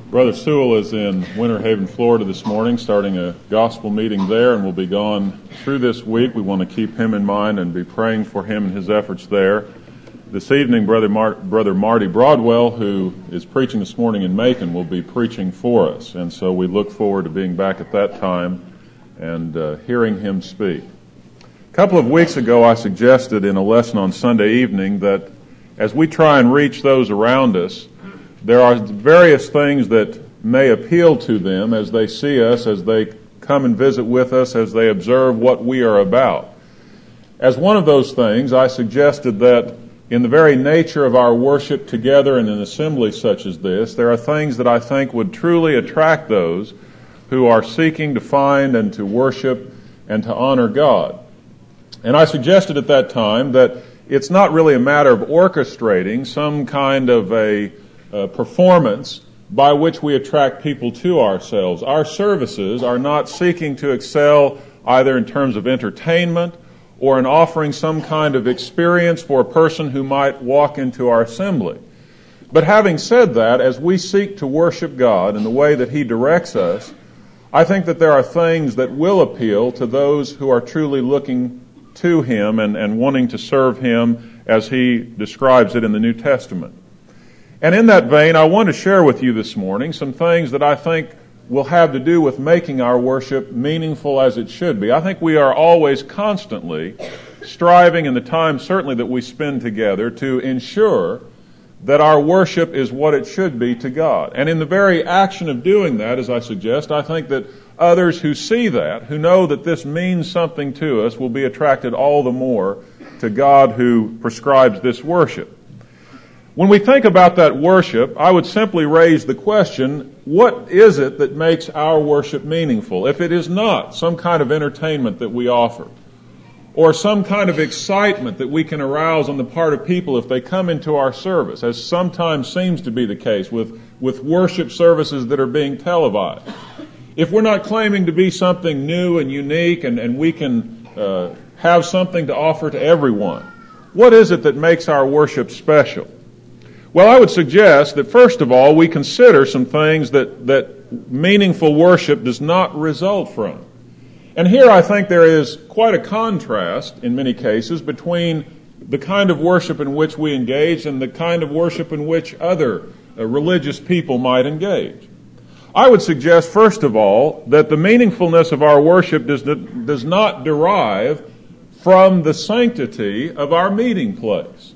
Brother Sewell is in Winter Haven, Florida this morning, starting a gospel meeting there, and will be gone through this week. We want to keep him in mind and be praying for him and his efforts there. This evening, Brother Marty Broadwell, who is preaching this morning in Macon, will be preaching for us, and so we look forward to being back at that time and hearing him speak. A couple of weeks ago, I suggested in a lesson on Sunday evening that as we try and reach those around us, there are various things that may appeal to them as they see us, as they come and visit with us, as they observe what we are about. As one of those things, I suggested that in the very nature of our worship together in an assembly such as this, there are things that I think would truly attract those who are seeking to find and to worship and to honor God. And I suggested at that time that it's not really a matter of orchestrating some kind of a performance by which we attract people to ourselves. Our services are not seeking to excel either in terms of entertainment or in offering some kind of experience for a person who might walk into our assembly. But having said that, as we seek to worship God in the way that He directs us, I think that there are things that will appeal to those who are truly looking to Him and wanting to serve Him as He describes it in the New Testament. And in that vein, I want to share with you this morning some things that I think will have to do with making our worship meaningful as it should be. I think we are always constantly striving in the time certainly that we spend together to ensure that our worship is what it should be to God. And in the very action of doing that, as I suggest, I think that others who see that, who know that this means something to us, will be attracted all the more to God who prescribes this worship. When we think about that worship, I would simply raise the question, what is it that makes our worship meaningful? If it is not some kind of entertainment that we offer, or some kind of excitement that we can arouse on the part of people if they come into our service, as sometimes seems to be the case with worship services that are being televised. If we're not claiming to be something new and unique and we can have something to offer to everyone, what is it that makes our worship special? Well, I would suggest that first of all, we consider some things that meaningful worship does not result from. And here I think there is quite a contrast in many cases between the kind of worship in which we engage and the kind of worship in which other religious people might engage. I would suggest first of all that the meaningfulness of our worship does not derive from the sanctity of our meeting place.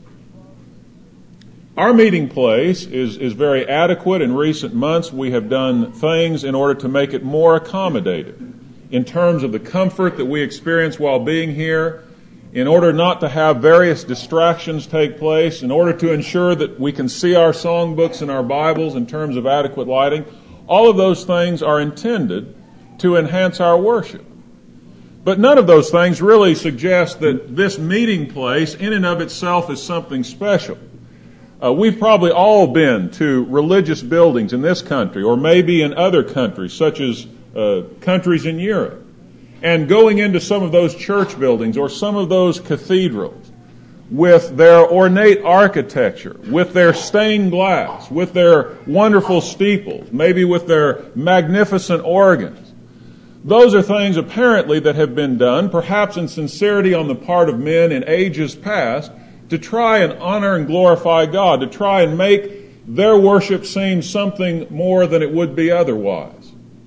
Our meeting place is very adequate. In recent months, we have done things in order to make it more accommodative in terms of the comfort that we experience while being here, in order not to have various distractions take place, in order to ensure that we can see our songbooks and our Bibles in terms of adequate lighting. All of those things are intended to enhance our worship. But none of those things really suggest that this meeting place in and of itself is something special. We've probably all been to religious buildings in this country or maybe in other countries, such as countries in Europe. And going into some of those church buildings or some of those cathedrals with their ornate architecture, with their stained glass, with their wonderful steeples, maybe with their magnificent organs. Those are things apparently that have been done, perhaps in sincerity on the part of men in ages past, to try and honor and glorify God, to try and make their worship seem something more than it would be otherwise.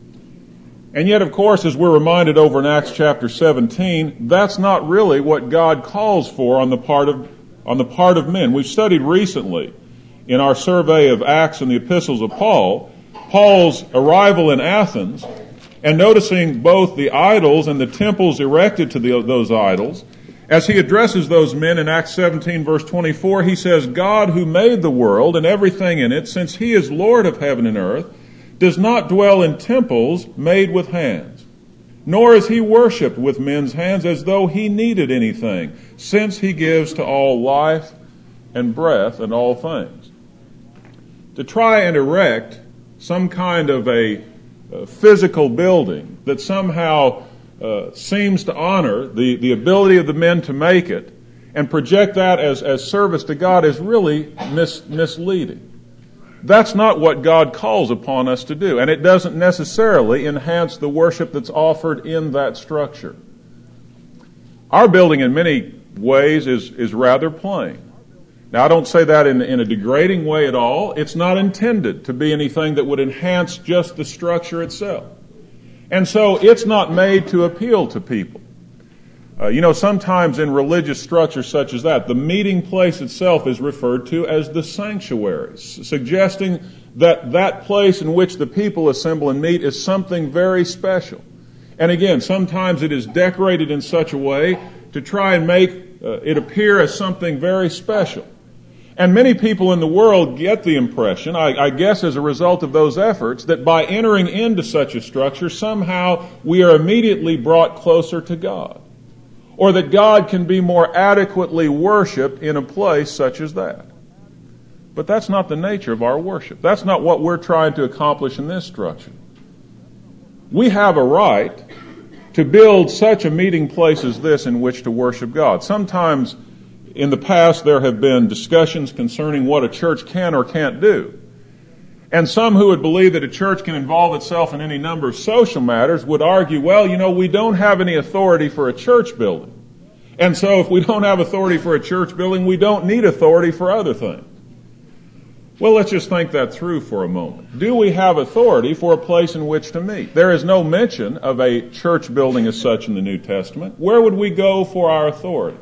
And yet, of course, as we're reminded over in Acts chapter 17, that's not really what God calls for on the part of men. We've studied recently in our survey of Acts and the epistles of Paul's arrival in Athens, and noticing both the idols and the temples erected to those idols. As he addresses those men in Acts 17 verse 24, he says, God who made the world and everything in it, since He is Lord of heaven and earth, does not dwell in temples made with hands, nor is He worshipped with men's hands as though He needed anything, since He gives to all life and breath and all things. To try and erect some kind of a physical building that somehow seems to honor the ability of the men to make it and project that as service to God is really misleading. That's not what God calls upon us to do, and it doesn't necessarily enhance the worship that's offered in that structure. Our building in many ways is rather plain. Now, I don't say that in a degrading way at all. It's not intended to be anything that would enhance just the structure itself. And so it's not made to appeal to people. Sometimes in religious structures such as that, the meeting place itself is referred to as the sanctuary, suggesting that that place in which the people assemble and meet is something very special. And again, sometimes it is decorated in such a way to try and make it appear as something very special. And many people in the world get the impression, I guess as a result of those efforts, that by entering into such a structure, somehow we are immediately brought closer to God. Or that God can be more adequately worshiped in a place such as that. But that's not the nature of our worship. That's not what we're trying to accomplish in this structure. We have a right to build such a meeting place as this in which to worship God. Sometimes in the past there have been discussions concerning what a church can or can't do. And some who would believe that a church can involve itself in any number of social matters would argue, well, we don't have any authority for a church building. And so if we don't have authority for a church building, we don't need authority for other things. Well, let's just think that through for a moment. Do we have authority for a place in which to meet? There is no mention of a church building as such in the New Testament. Where would we go for our authority?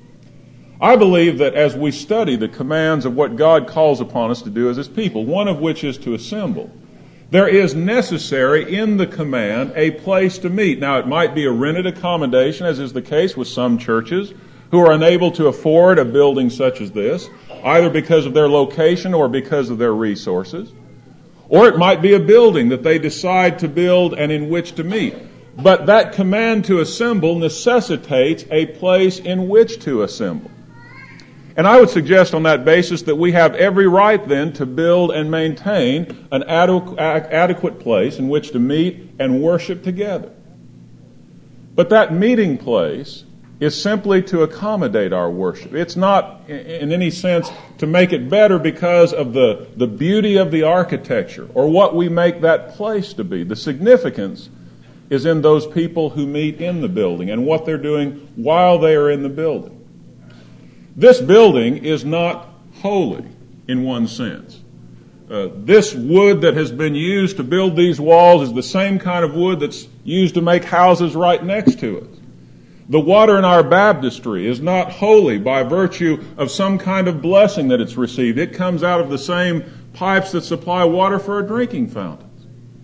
I believe that as we study the commands of what God calls upon us to do as His people, one of which is to assemble, there is necessary in the command a place to meet. Now, it might be a rented accommodation, as is the case with some churches who are unable to afford a building such as this, either because of their location or because of their resources. Or it might be a building that they decide to build and in which to meet. But that command to assemble necessitates a place in which to assemble. And I would suggest on that basis that we have every right then to build and maintain an adequate place in which to meet and worship together. But that meeting place is simply to accommodate our worship. It's not in any sense to make it better because of the beauty of the architecture or what we make that place to be. The significance is in those people who meet in the building and what they're doing while they are in the building. This building is not holy in one sense. This wood that has been used to build these walls is the same kind of wood that's used to make houses right next to it. The water in our baptistry is not holy by virtue of some kind of blessing that it's received. It comes out of the same pipes that supply water for our drinking fountains.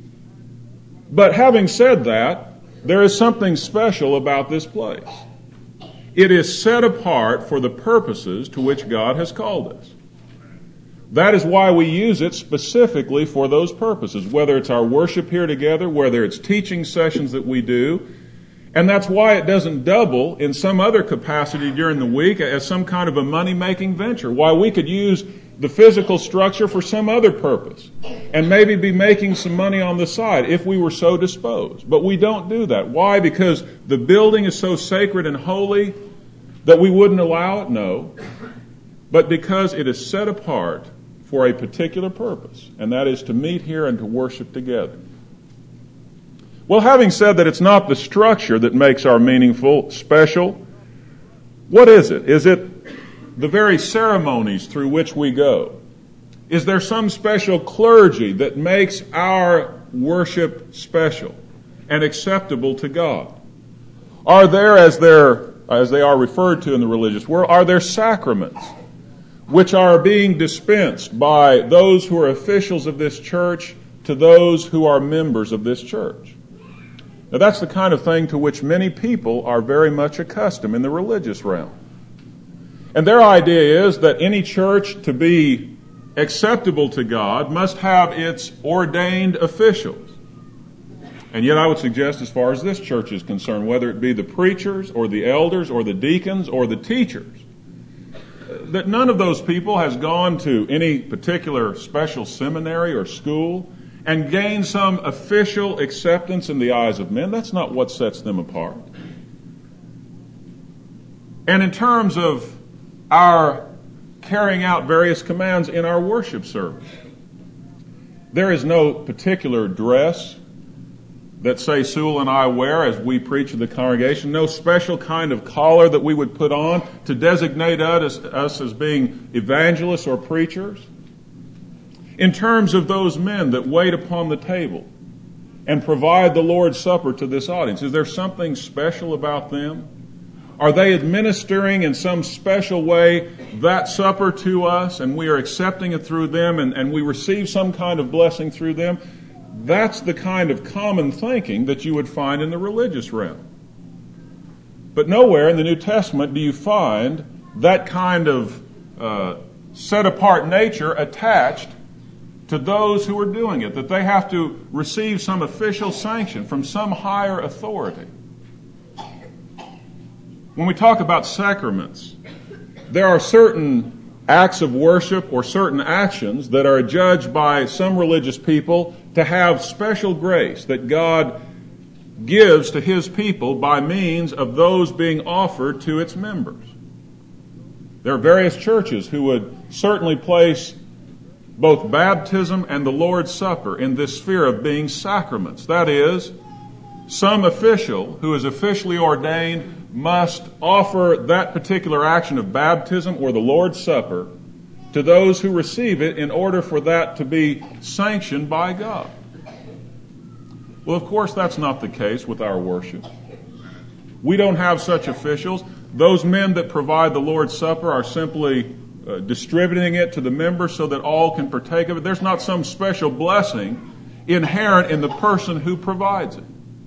But having said that, there is something special about this place. It is set apart for the purposes to which God has called us. That is why we use it specifically for those purposes, whether it's our worship here together, whether it's teaching sessions that we do. And that's why it doesn't double in some other capacity during the week as some kind of a money-making venture. Why we could use the physical structure for some other purpose and maybe be making some money on the side if we were so disposed. But we don't do that. Why? Because the building is so sacred and holy that we wouldn't allow it? No. But because it is set apart for a particular purpose, and that is to meet here and to worship together. Well, having said that it's not the structure that makes our meaningful, special, what is it? Is it the very ceremonies through which we go? Is there some special clergy that makes our worship special and acceptable to God? Are there, as they are referred to in the religious world, are there sacraments which are being dispensed by those who are officials of this church to those who are members of this church? Now, that's the kind of thing to which many people are very much accustomed in the religious realm. And their idea is that any church to be acceptable to God must have its ordained officials. And yet I would suggest, as far as this church is concerned, whether it be the preachers or the elders or the deacons or the teachers, that none of those people has gone to any particular special seminary or school and gain some official acceptance in the eyes of men. That's not what sets them apart. And in terms of our carrying out various commands in our worship service, There is no particular dress that, say, Sewell and I wear as we preach to the congregation, no special kind of collar that we would put on to designate us as being evangelists or preachers. In terms of those men that wait upon the table and provide the Lord's Supper to this audience, is there something special about them? Are they administering in some special way that supper to us, and we are accepting it through them, and we receive some kind of blessing through them? That's the kind of common thinking that you would find in the religious realm. But nowhere in the New Testament do you find that kind of set-apart nature attached to those who are doing it, that they have to receive some official sanction from some higher authority. When we talk about sacraments, there are certain acts of worship or certain actions that are judged by some religious people to have special grace that God gives to His people by means of those being offered to its members. There are various churches who would certainly place both baptism and the Lord's Supper in this sphere of being sacraments. That is, some official who is officially ordained must offer that particular action of baptism or the Lord's Supper to those who receive it in order for that to be sanctioned by God. Well, of course, that's not the case with our worship. We don't have such officials. Those men that provide the Lord's Supper are simply distributing it to the members so that all can partake of it. There's not some special blessing inherent in the person who provides it.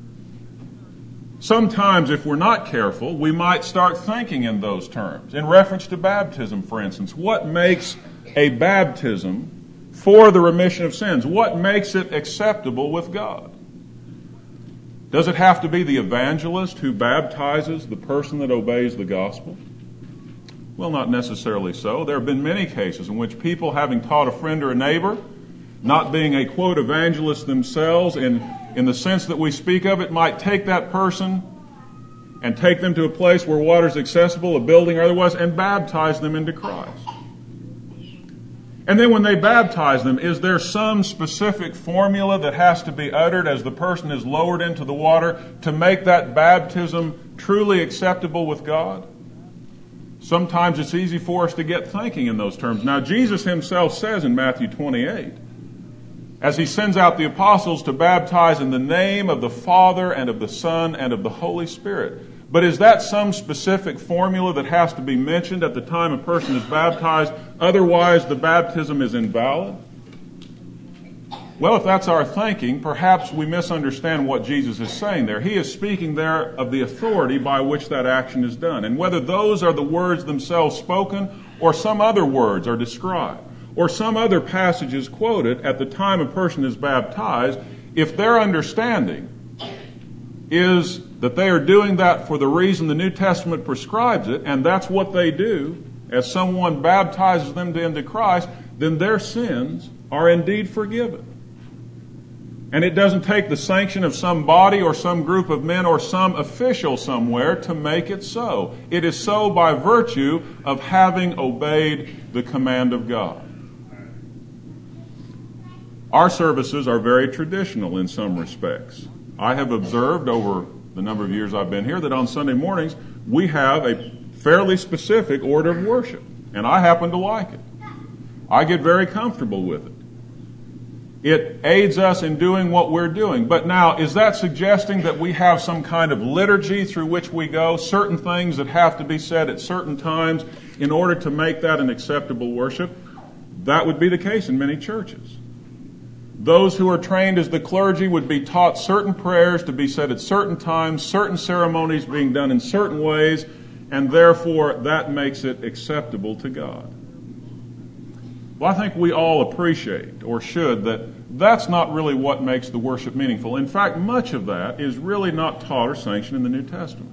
Sometimes, if we're not careful, we might start thinking in those terms. In reference to baptism, for instance, what makes a baptism for the remission of sins? What makes it acceptable with God? Does it have to be the evangelist who baptizes the person that obeys the gospel? Well, not necessarily so. There have been many cases in which people, having taught a friend or a neighbor, not being a, quote, evangelist themselves in the sense that we speak of it, might take that person and take them to a place where water is accessible, a building or otherwise, and baptize them into Christ. And then when they baptize them, is there some specific formula that has to be uttered as the person is lowered into the water to make that baptism truly acceptable with God? Sometimes it's easy for us to get thinking in those terms. Now, Jesus Himself says in Matthew 28, as He sends out the apostles to baptize in the name of the Father and of the Son and of the Holy Spirit. But is that some specific formula that has to be mentioned at the time a person is baptized? Otherwise, the baptism is invalid? Well, if that's our thinking, perhaps we misunderstand what Jesus is saying there. He is speaking there of the authority by which that action is done. And whether those are the words themselves spoken or some other words are described, or some other passage is quoted at the time a person is baptized, if their understanding is that they are doing that for the reason the New Testament prescribes it, and that's what they do as someone baptizes them into Christ, then their sins are indeed forgiven. And it doesn't take the sanction of some body or some group of men or some official somewhere to make it so. It is so by virtue of having obeyed the command of God. Our services are very traditional in some respects. I have observed over the number of years I've been here that on Sunday mornings we have a fairly specific order of worship, and I happen to like it. I get very comfortable with it. It aids us in doing what we're doing. But now, is that suggesting that we have some kind of liturgy through which we go, certain things that have to be said at certain times in order to make that an acceptable worship? That would be the case in many churches. Those who are trained as the clergy would be taught certain prayers to be said at certain times, certain ceremonies being done in certain ways, and therefore that makes it acceptable to God. Well, I think we all appreciate, or should, that that's not really what makes the worship meaningful. In fact, much of that is really not taught or sanctioned in the New Testament.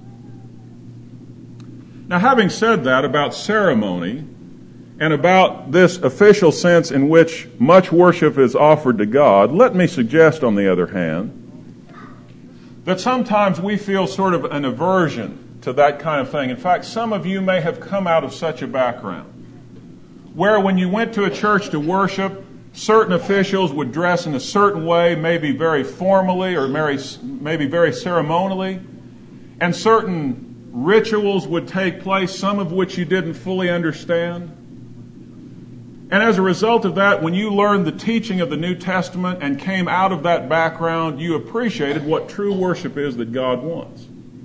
Now, having said that about ceremony and about this official sense in which much worship is offered to God, let me suggest, on the other hand, that sometimes we feel sort of an aversion to that kind of thing. In fact, some of you may have come out of such a background, where when you went to a church to worship, certain officials would dress in a certain way, maybe very formally or maybe very ceremonially, and certain rituals would take place, some of which you didn't fully understand. And as a result of that, when you learned the teaching of the New Testament and came out of that background, you appreciated what true worship is that God wants.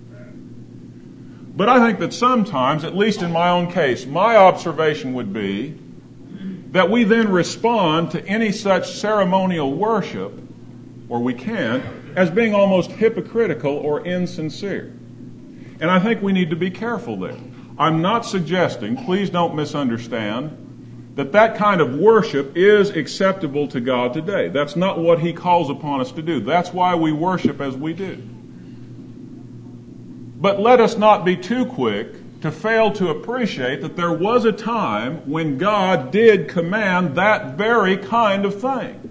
But I think that sometimes, at least in my own case, my observation would be that we then respond to any such ceremonial worship, or we can, as being almost hypocritical or insincere. And I think we need to be careful there. I'm not suggesting, please don't misunderstand, that kind of worship is acceptable to God today. That's not what He calls upon us to do. That's why we worship as we do. But let us not be too quick to fail to appreciate that there was a time when God did command that very kind of thing.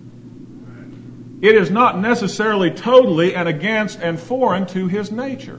It is not necessarily totally and against and foreign to His nature.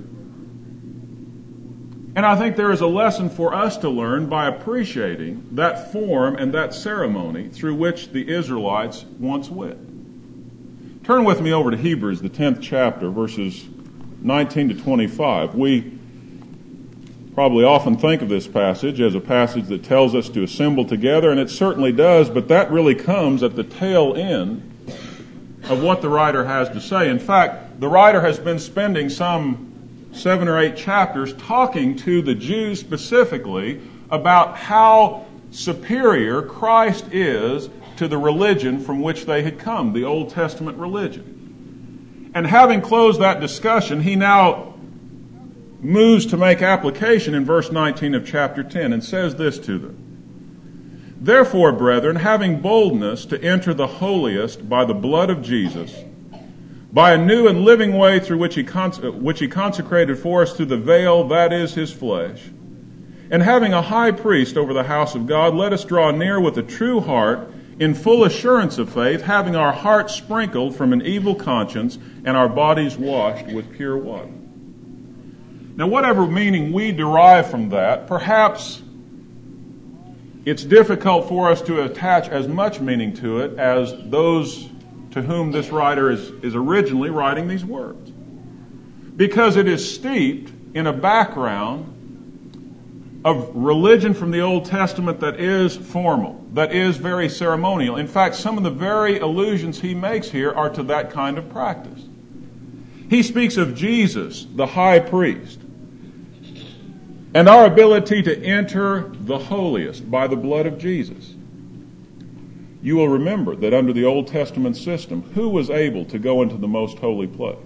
And I think there is a lesson for us to learn by appreciating that form and that ceremony through which the Israelites once went. Turn with me over to Hebrews, the 10th chapter, verses 19 to 25. We probably often think of this passage as a passage that tells us to assemble together, and it certainly does, but that really comes at the tail end of what the writer has to say. In fact, the writer has been spending some 7 or 8 chapters talking to the Jews specifically about how superior Christ is to the religion from which they had come, the Old Testament religion. And having closed that discussion, he now moves to make application in verse 19 of chapter 10 and says this to them. Therefore, brethren, having boldness to enter the holiest by the blood of Jesus, by a new and living way through which he consecrated for us through the veil, that is His flesh, and having a high priest over the house of God, let us draw near with a true heart, in full assurance of faith, having our hearts sprinkled from an evil conscience and our bodies washed with pure water. Now, whatever meaning we derive from that, perhaps it's difficult for us to attach as much meaning to it as those to whom this writer is originally writing these words. Because it is steeped in a background of religion from the Old Testament that is formal, that is very ceremonial. In fact, some of the very allusions he makes here are to that kind of practice. He speaks of Jesus, the high priest, and our ability to enter the holiest by the blood of Jesus. You will remember that under the Old Testament system, who was able to go into the most holy place?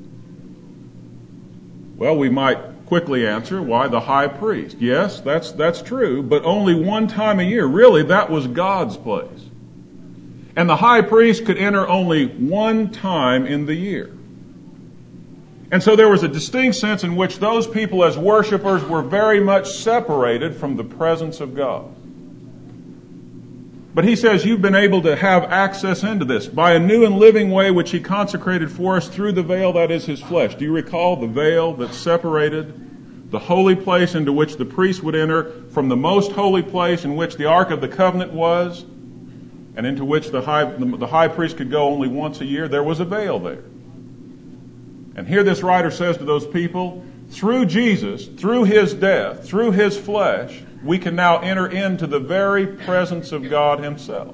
Well, we might quickly answer, why, the high priest. Yes, that's true, but only one time a year. Really, that was God's place. And the high priest could enter only one time in the year. And so there was a distinct sense in which those people as worshipers were very much separated from the presence of God. But he says you've been able to have access into this by a new and living way which He consecrated for us through the veil that is His flesh. Do you recall the veil that separated the holy place into which the priest would enter from the most holy place in which the Ark of the Covenant was, and into which the high priest could go only once a year? There was a veil there. And here this writer says to those people, through Jesus, through His death, through His flesh, we can now enter into the very presence of God Himself.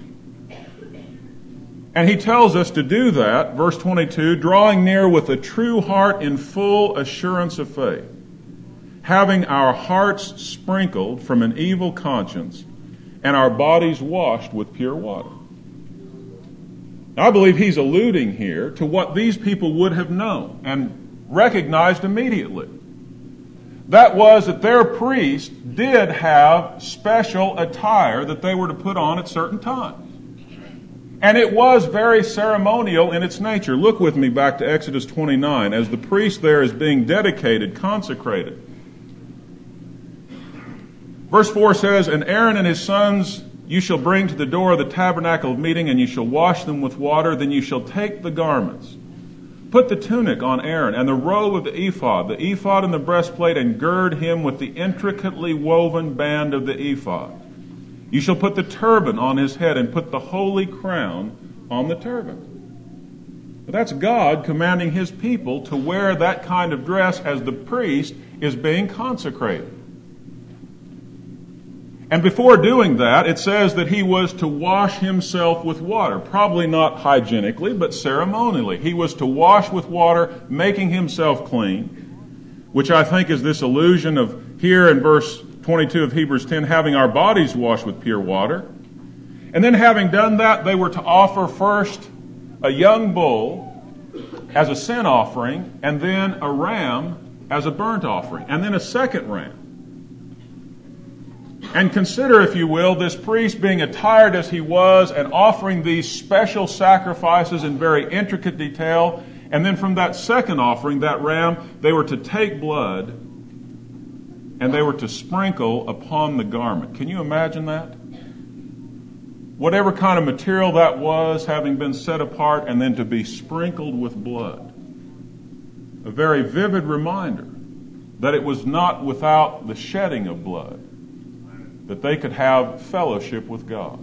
And he tells us to do that, verse 22, drawing near with a true heart in full assurance of faith, having our hearts sprinkled from an evil conscience and our bodies washed with pure water. Now, I believe he's alluding here to what these people would have known and recognized immediately. That was that their priest did have special attire that they were to put on at certain times. And it was very ceremonial in its nature. Look with me back to Exodus 29 as the priest there is being dedicated, consecrated. Verse 4 says, and Aaron and his sons you shall bring to the door of the tabernacle of meeting, and you shall wash them with water. Then you shall take the garments, put the tunic on Aaron, and the robe of the ephod and the breastplate, and gird him with the intricately woven band of the ephod. You shall put the turban on his head and put the holy crown on the turban. But that's God commanding his people to wear that kind of dress as the priest is being consecrated. And before doing that, it says that he was to wash himself with water. Probably not hygienically, but ceremonially. He was to wash with water, making himself clean, which I think is this allusion of here in verse 22 of Hebrews 10, having our bodies washed with pure water. And then having done that, they were to offer first a young bull as a sin offering, and then a ram as a burnt offering, and then a second ram. And consider, if you will, this priest being attired as he was and offering these special sacrifices in very intricate detail. And then from that second offering, that ram, they were to take blood and they were to sprinkle upon the garment. Can you imagine that? Whatever kind of material that was, having been set apart and then to be sprinkled with blood. A very vivid reminder that it was not without the shedding of blood that they could have fellowship with God.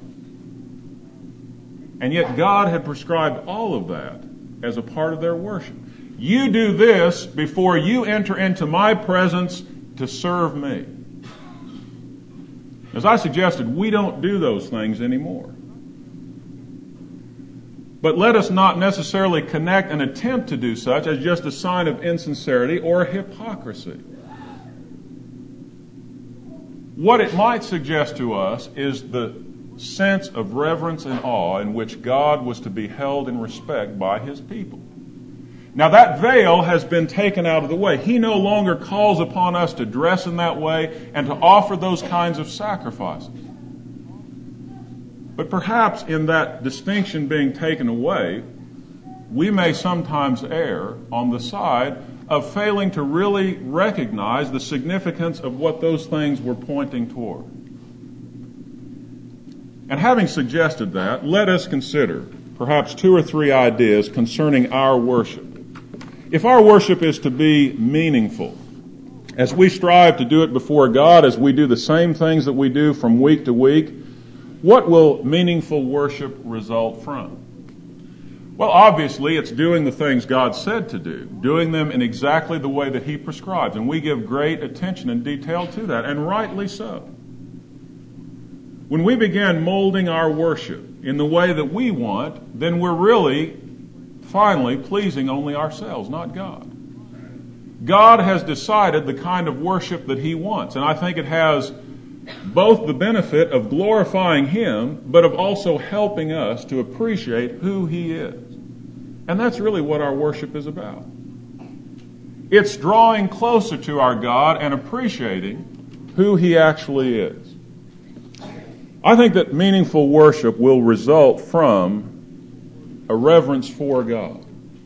And yet God had prescribed all of that as a part of their worship. You do this before you enter into my presence to serve me. As I suggested, we don't do those things anymore. But let us not necessarily connect an attempt to do such as just a sign of insincerity or hypocrisy. What it might suggest to us is the sense of reverence and awe in which God was to be held in respect by his people. Now that veil has been taken out of the way. He no longer calls upon us to dress in that way and to offer those kinds of sacrifices. But perhaps in that distinction being taken away, we may sometimes err on the side of failing to really recognize the significance of what those things were pointing toward. And having suggested that, let us consider perhaps 2 or 3 ideas concerning our worship. If our worship is to be meaningful, as we strive to do it before God, as we do the same things that we do from week to week, what will meaningful worship result from? Well, obviously, it's doing the things God said to do, doing them in exactly the way that he prescribes, and we give great attention and detail to that, and rightly so. When we begin molding our worship in the way that we want, then we're really, finally, pleasing only ourselves, not God. God has decided the kind of worship that he wants, and I think it has both the benefit of glorifying him, but of also helping us to appreciate who he is. And that's really what our worship is about. It's drawing closer to our God and appreciating who he actually is. I think that meaningful worship will result from a reverence for God.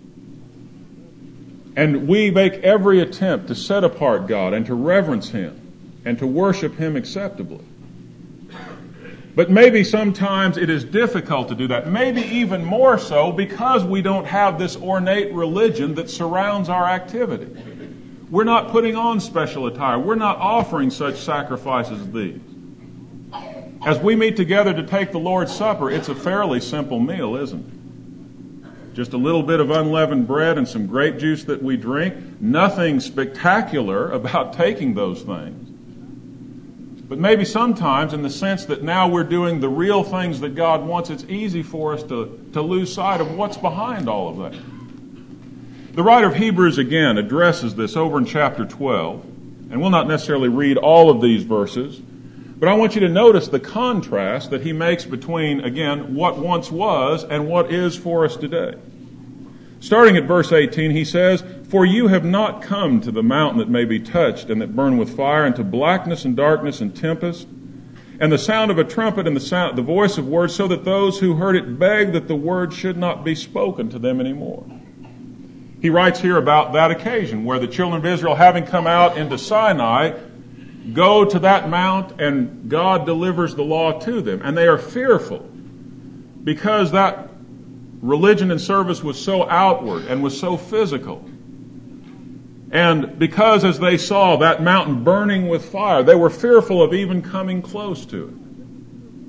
And we make every attempt to set apart God and to reverence him and to worship him acceptably. But maybe sometimes it is difficult to do that. Maybe even more so because we don't have this ornate religion that surrounds our activity. We're not putting on special attire. We're not offering such sacrifices as these. As we meet together to take the Lord's Supper, it's a fairly simple meal, isn't it? Just a little bit of unleavened bread and some grape juice that we drink. Nothing spectacular about taking those things. But maybe sometimes in the sense that now we're doing the real things that God wants, it's easy for us to lose sight of what's behind all of that. The writer of Hebrews again addresses this over in chapter 12, and we'll not necessarily read all of these verses, but I want you to notice the contrast that he makes between, again, what once was and what is for us today. Starting at verse 18, he says, "For you have not come to the mountain that may be touched and that burn with fire, and to blackness and darkness and tempest, and the sound of a trumpet and the voice of words, so that those who heard it begged that the word should not be spoken to them anymore." He writes here about that occasion where the children of Israel, having come out into Sinai, go to that mount and God delivers the law to them. And they are fearful because that religion and service was so outward and was so physical. And because as they saw that mountain burning with fire, they were fearful of even coming close to it.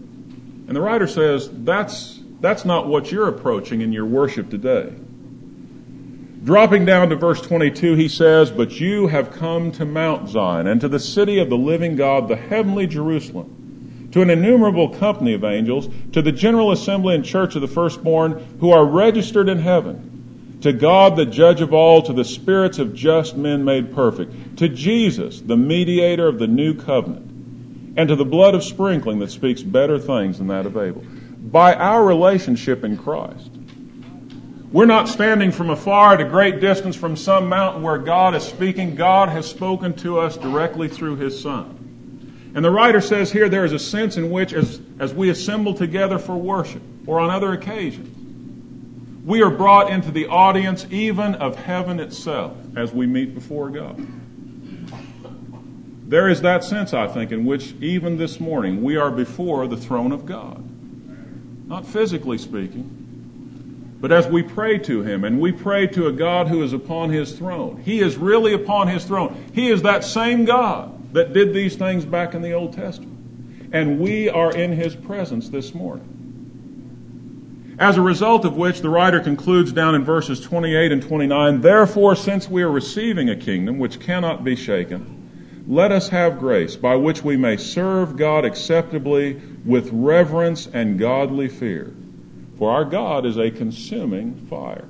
And the writer says that's not what you're approaching in your worship today. Dropping down to verse 22, he says, "But you have come to Mount Zion, and to the city of the living God, the heavenly Jerusalem, to an innumerable company of angels, to the general assembly and church of the firstborn who are registered in heaven, to God the judge of all, to the spirits of just men made perfect, to Jesus, the mediator of the new covenant, and to the blood of sprinkling that speaks better things than that of Abel." By our relationship in Christ, we're not standing from afar at a great distance from some mountain where God is speaking. God has spoken to us directly through His Son. And the writer says here there is a sense in which as we assemble together for worship or on other occasions, we are brought into the audience even of heaven itself as we meet before God. There is that sense, I think, in which even this morning we are before the throne of God. Not physically speaking, but as we pray to Him, and we pray to a God who is upon His throne. He is really upon His throne. He is that same God that did these things back in the Old Testament. And we are in His presence this morning. As a result of which, the writer concludes down in verses 28 and 29, "Therefore, since we are receiving a kingdom which cannot be shaken, let us have grace by which we may serve God acceptably with reverence and godly fear. For our God is a consuming fire."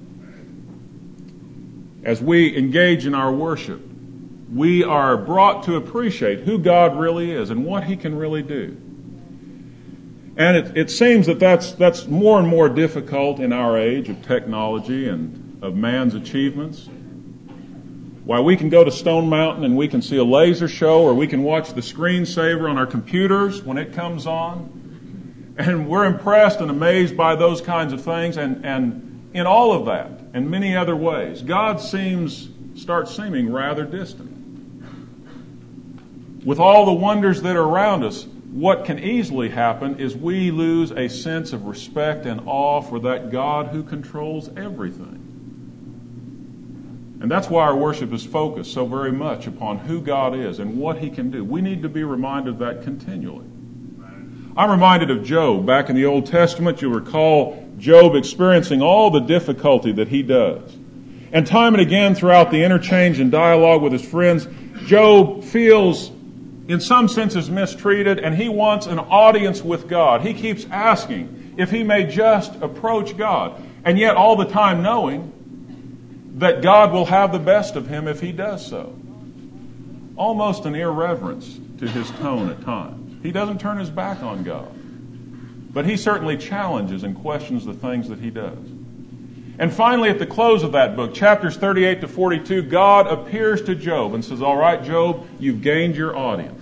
As we engage in our worship, we are brought to appreciate who God really is and what He can really do. And it seems that that's more and more difficult in our age of technology and of man's achievements. Why, we can go to Stone Mountain and we can see a laser show, or we can watch the screensaver on our computers when it comes on. And we're impressed and amazed by those kinds of things. And in all of that, and many other ways, God starts seeming rather distant. With all the wonders that are around us, what can easily happen is we lose a sense of respect and awe for that God who controls everything. And that's why our worship is focused so very much upon who God is and what He can do. We need to be reminded of that continually. I'm reminded of Job. Back in the Old Testament, you'll recall Job experiencing all the difficulty that he does. And time and again throughout the interchange and dialogue with his friends, Job feels in some senses mistreated, and he wants an audience with God. He keeps asking if he may just approach God, and yet all the time knowing that God will have the best of him if he does so. Almost an irreverence to his tone at times. He doesn't turn his back on God, but he certainly challenges and questions the things that he does. And finally, at the close of that book, chapters 38 to 42, God appears to Job and says, "All right, Job, you've gained your audience."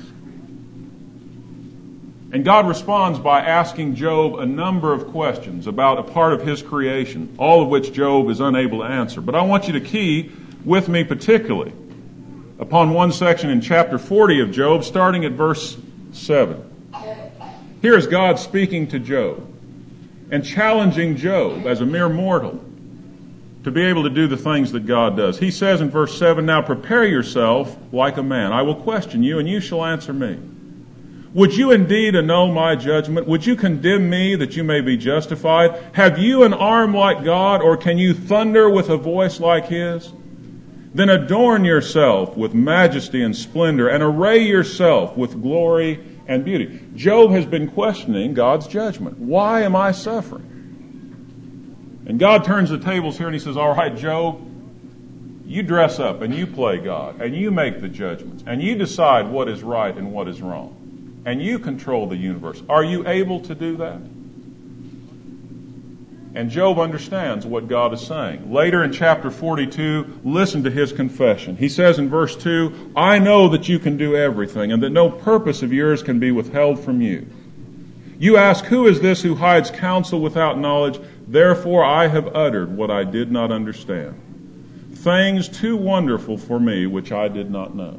And God responds by asking Job a number of questions about a part of his creation, all of which Job is unable to answer. But I want you to key with me particularly upon one section in chapter 40 of Job, starting at verse 7. Here is God speaking to Job and challenging Job as a mere mortal to be able to do the things that God does. He says in verse 7, "Now prepare yourself like a man. I will question you, and you shall answer me. Would you indeed annul my judgment? Would you condemn me that you may be justified? Have you an arm like God, or can you thunder with a voice like His? Then adorn yourself with majesty and splendor, and array yourself with glory and beauty." Job has been questioning God's judgment. Why am I suffering? And God turns the tables here and He says, "All right, Job, you dress up and you play God, and you make the judgments, and you decide what is right and what is wrong, and you control the universe. Are you able to do that?" And Job understands what God is saying. Later in chapter 42, listen to his confession. He says in verse 2, "I know that you can do everything, and that no purpose of yours can be withheld from you. You ask, who is this who hides counsel without knowledge? Therefore I have uttered what I did not understand, things too wonderful for me which I did not know."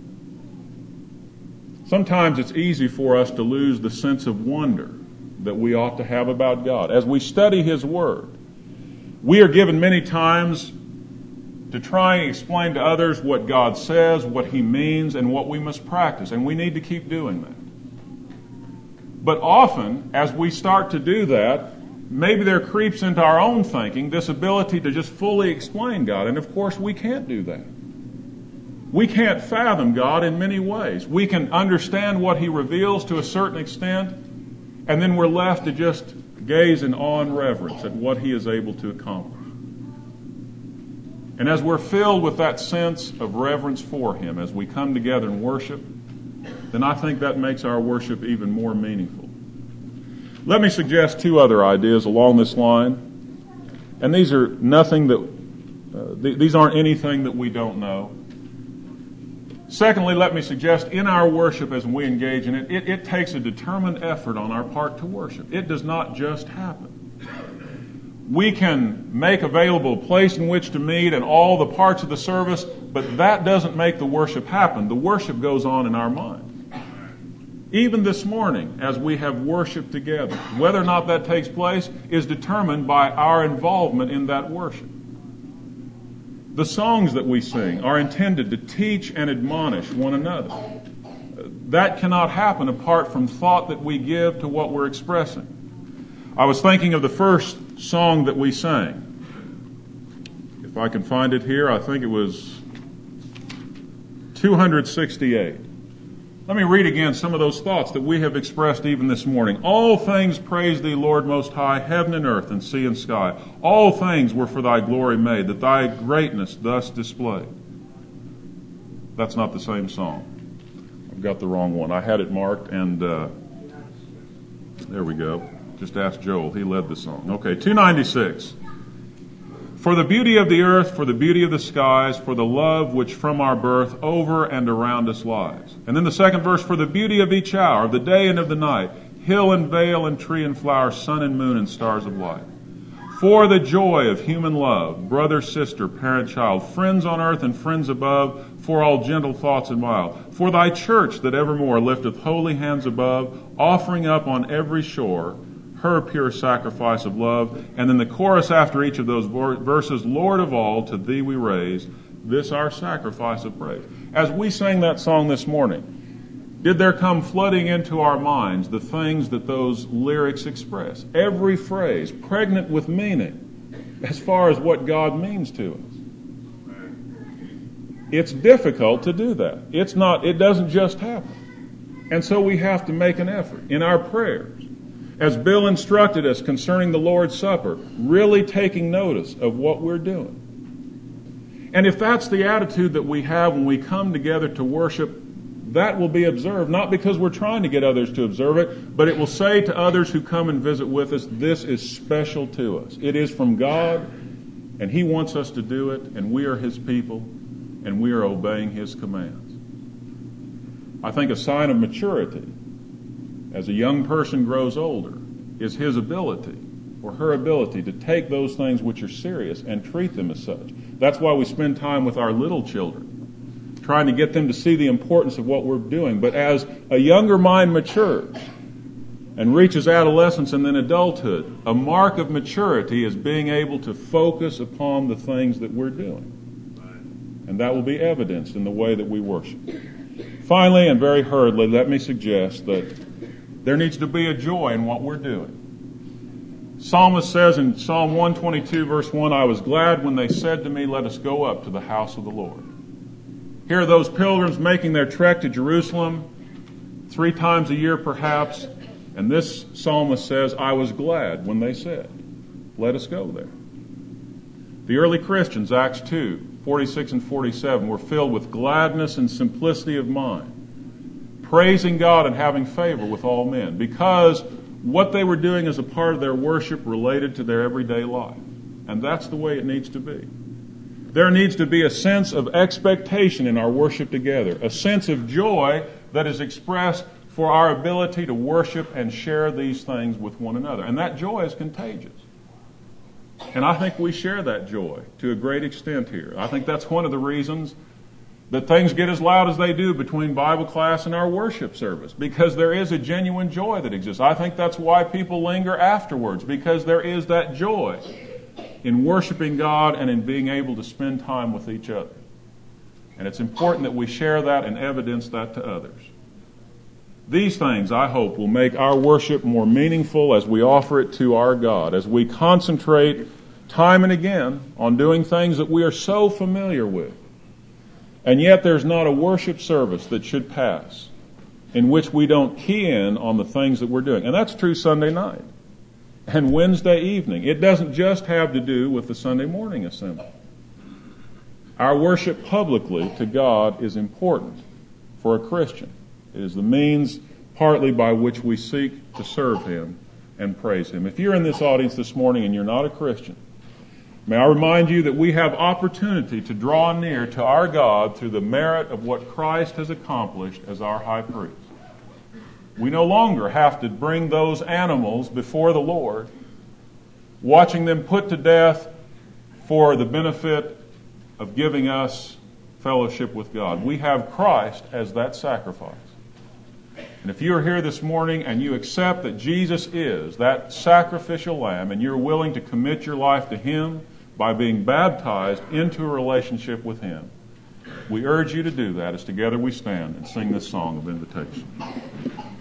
Sometimes it's easy for us to lose the sense of wonder that we ought to have about God. As we study His Word, we are given many times to try and explain to others what God says, what He means, and what we must practice, and we need to keep doing that. But often, as we start to do that, maybe there creeps into our own thinking this ability to just fully explain God. And of course, we can't do that. We can't fathom God in many ways. We can understand what He reveals to a certain extent, and then we're left to just gaze in awe and reverence at what He is able to accomplish. And as we're filled with that sense of reverence for Him as we come together and worship, then I think that makes our worship even more meaningful. Let me suggest two other ideas along this line. And these are nothing that, these aren't anything that we don't know. Secondly, let me suggest in our worship as we engage in it, it takes a determined effort on our part to worship. It does not just happen. We can make available a place in which to meet and all the parts of the service, but that doesn't make the worship happen. The worship goes on in our mind. Even this morning, as we have worshiped together, whether or not that takes place is determined by our involvement in that worship. The songs that we sing are intended to teach and admonish one another. That cannot happen apart from thought that we give to what we're expressing. I was thinking of the first song that we sang. If I can find it here, I think it was 268. Let me read again some of those thoughts that we have expressed even this morning. All things praise Thee, Lord Most High, heaven and earth and sea and sky. All things were for Thy glory made, that Thy greatness thus displayed. That's not the same song. I've got the wrong one. I had it marked, and there we go. Just ask Joel. He led the song. Okay, 296. For the beauty of the earth, for the beauty of the skies, for the love which from our birth over and around us lies. And then the second verse, for the beauty of each hour, of the day and of the night, hill and vale and tree and flower, sun and moon and stars of light. For the joy of human love, brother, sister, parent, child, friends on earth and friends above, for all gentle thoughts and mild. For Thy church that evermore lifteth holy hands above, offering up on every shore her pure sacrifice of love. And then the chorus after each of those verses, Lord of all, to Thee we raise this our sacrifice of praise. As we sang that song this morning, did there come flooding into our minds the things that those lyrics express? Every phrase pregnant with meaning as far as what God means to us. It's difficult to do that. It doesn't just happen. And so we have to make an effort in our prayers. As Bill instructed us concerning the Lord's Supper, really taking notice of what we're doing. And if that's the attitude that we have when we come together to worship, that will be observed, not because we're trying to get others to observe it, but it will say to others who come and visit with us, this is special to us. It is from God, and He wants us to do it, and we are His people, and we are obeying His commands. I think a sign of maturity as a young person grows older is his ability or her ability to take those things which are serious and treat them as such. That's why we spend time with our little children, trying to get them to see the importance of what we're doing. But as a younger mind matures and reaches adolescence and then adulthood, a mark of maturity is being able to focus upon the things that we're doing. And that will be evidenced in the way that we worship. Finally, and very hurriedly, let me suggest that there needs to be a joy in what we're doing. Psalmist says in Psalm 122, verse 1, I was glad when they said to me, let us go up to the house of the Lord. Here are those pilgrims making their trek to Jerusalem 3 times a year perhaps, and this psalmist says, I was glad when they said, let us go there. The early Christians, Acts 2, 46 and 47, were filled with gladness and simplicity of mind, praising God and having favor with all men, because what they were doing as a part of their worship related to their everyday life. And that's the way it needs to be. There needs to be a sense of expectation in our worship together, a sense of joy that is expressed for our ability to worship and share these things with one another. And that joy is contagious. And I think we share that joy to a great extent here. I think that's one of the reasons that things get as loud as they do between Bible class and our worship service, because there is a genuine joy that exists. I think that's why people linger afterwards, because there is that joy in worshiping God and in being able to spend time with each other. And it's important that we share that and evidence that to others. These things, I hope, will make our worship more meaningful as we offer it to our God, as we concentrate time and again on doing things that we are so familiar with. And yet there's not a worship service that should pass in which we don't key in on the things that we're doing. And that's true Sunday night and Wednesday evening. It doesn't just have to do with the Sunday morning assembly. Our worship publicly to God is important for a Christian. It is the means partly by which we seek to serve Him and praise Him. If you're in this audience this morning and you're not a Christian, may I remind you that we have opportunity to draw near to our God through the merit of what Christ has accomplished as our high priest. We no longer have to bring those animals before the Lord, watching them put to death for the benefit of giving us fellowship with God. We have Christ as that sacrifice. And if you're here this morning and you accept that Jesus is that sacrificial lamb and you're willing to commit your life to Him by being baptized into a relationship with Him, we urge you to do that as together we stand and sing this song of invitation.